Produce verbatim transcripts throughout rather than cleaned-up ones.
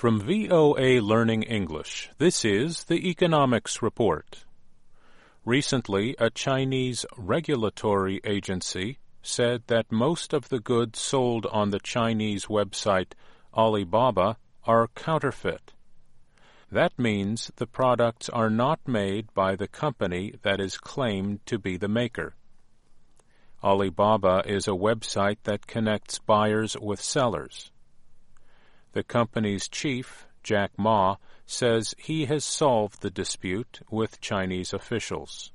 From V O A Learning English, this is the Economics Report. Recently, a Chinese regulatory agency said that most of the goods sold on the Chinese website Alibaba are counterfeit. That means the products are not made by the company that is claimed to be the maker. Alibaba is a website that connects buyers with sellers. The company's chief, Jack Ma, says he has solved the dispute with Chinese officials.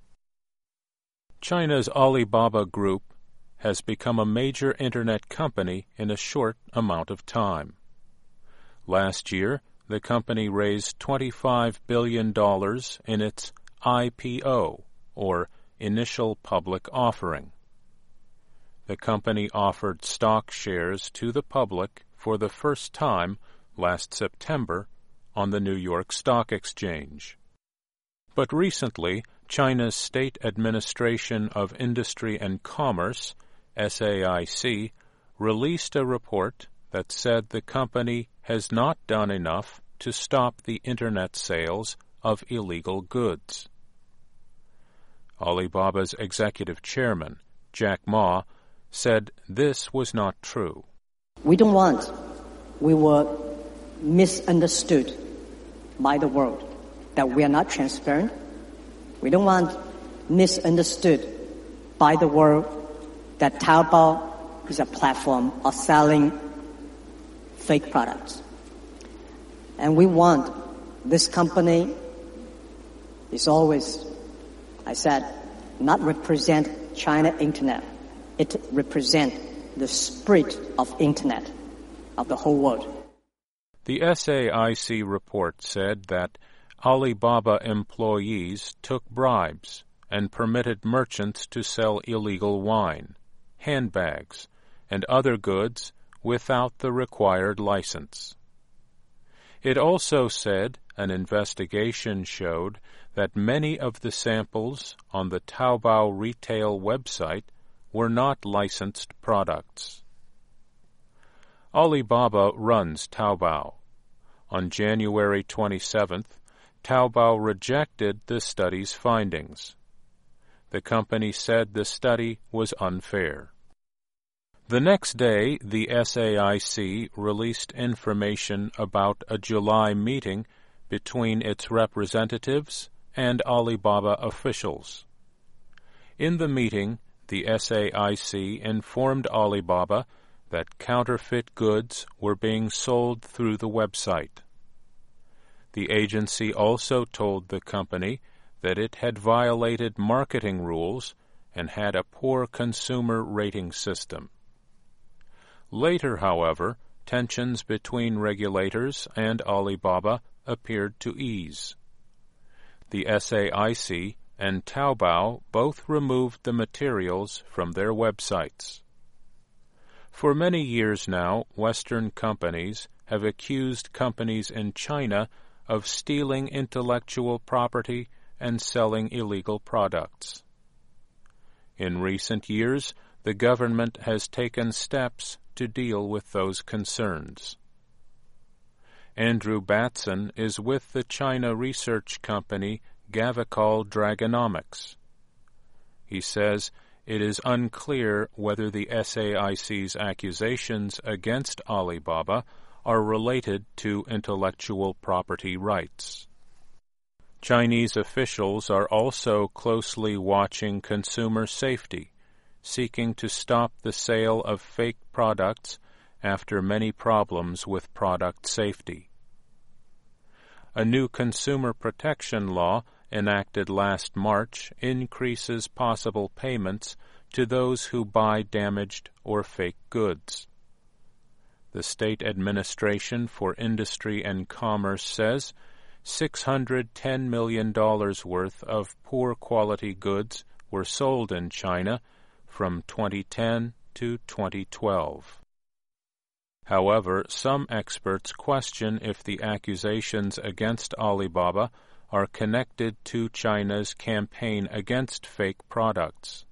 China's Alibaba Group has become a major Internet company in a short amount of time. Last year, the company raised twenty-five billion dollars in its I P O, or Initial Public Offering. The company offered stock shares to the public for the first time last September on the New York Stock Exchange. But recently, China's State Administration of Industry and Commerce, S A I C, released a report that said the company has not done enough to stop the Internet sales of illegal goods. Alibaba's executive chairman, Jack Ma, said this was not true. We don't want we were misunderstood by the world, that we are not transparent. We don't want misunderstood by the world that Taobao is a platform of selling fake products. And we want this company is always, I said, not represent China Internet. It represents the spirit of Internet of the whole world. The S A I C report said that Alibaba employees took bribes and permitted merchants to sell illegal wine, handbags, and other goods without the required license. It also said an investigation showed that many of the samples on the Taobao retail website were not licensed products. Alibaba runs Taobao. On January twenty-seventh, Taobao rejected the study's findings. The company said the study was unfair. The next day, the S A I C released information about a July meeting between its representatives and Alibaba officials. In the meeting, the S A I C informed Alibaba that counterfeit goods were being sold through the website. The agency also told the company that it had violated marketing rules and had a poor consumer rating system. Later, however, tensions between regulators and Alibaba appeared to ease. The S A I C and Taobao both removed the materials from their websites. For many years now, Western companies have accused companies in China of stealing intellectual property and selling illegal products. In recent years, the government has taken steps to deal with those concerns. Andrew Batson is with the China research company Gavekal Dragonomics. He says it is unclear whether the S A I C's accusations against Alibaba are related to intellectual property rights. Chinese officials are also closely watching consumer safety, seeking to stop the sale of fake products after many problems with product safety. A new consumer protection law enacted last March increases possible payments to those who buy damaged or fake goods. The State Administration for Industry and Commerce says six hundred ten million dollars worth of poor quality goods were sold in China from twenty ten to twenty twelve. However, some experts question if the accusations against Alibaba are connected to China's campaign against fake products.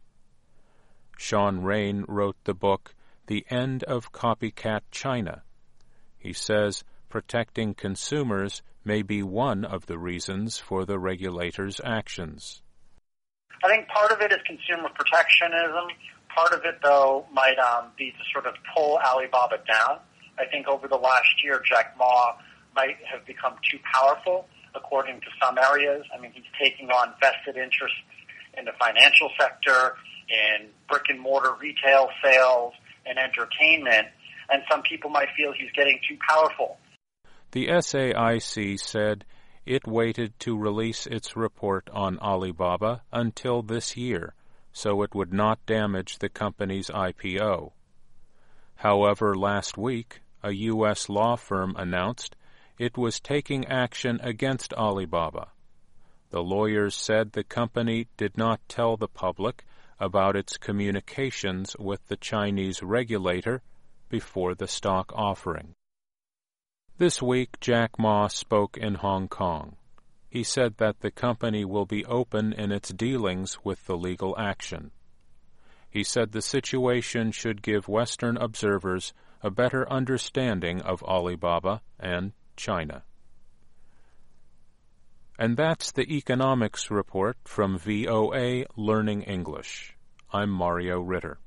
Sean Rain wrote the book The End of Copycat China. He says protecting consumers may be one of the reasons for the regulator's actions. I think part of it is consumer protectionism. Part of it, though, might um, be to sort of pull Alibaba down. I think over the last year, Jack Ma might have become too powerful, according to some areas. I mean, he's taking on vested interests in the financial sector, in brick-and-mortar retail sales, and entertainment, and some people might feel he's getting too powerful. The S A I C said it waited to release its report on Alibaba until this year, so it would not damage the company's I P O. However, last week, a U S law firm announced it was taking action against Alibaba. The lawyers said the company did not tell the public about its communications with the Chinese regulator before the stock offering. This week, Jack Ma spoke in Hong Kong. He said that the company will be open in its dealings with the legal action. He said the situation should give Western observers a better understanding of Alibaba and China. And that's the Economics Report from V O A Learning English. I'm Mario Ritter.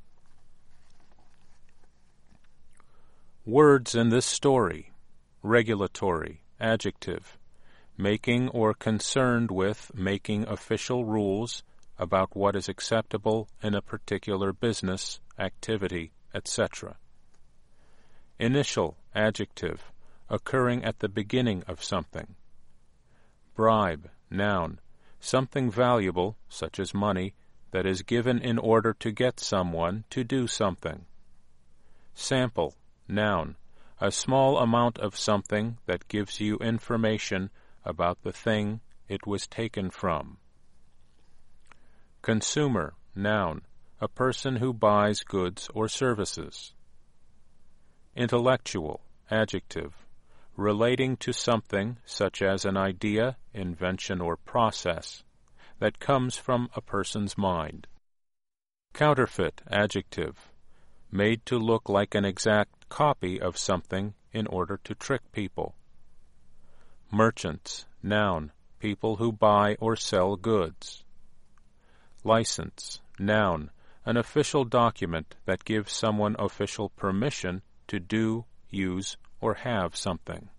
Words in this story: regulatory, adjective, making or concerned with making official rules about what is acceptable in a particular business, activity, et cetera. Initial, adjective, occurring at the beginning of something. Bribe, noun, something valuable, such as money, that is given in order to get someone to do something. Sample, noun, a small amount of something that gives you information about the thing it was taken from. Consumer, noun, a person who buys goods or services. Intellectual, adjective, relating to something such as an idea, invention, or process that comes from a person's mind. Counterfeit, adjective, made to look like an exact copy of something in order to trick people. Merchants, noun, people who buy or sell goods. License, noun, an official document that gives someone official permission to do, use, or have something.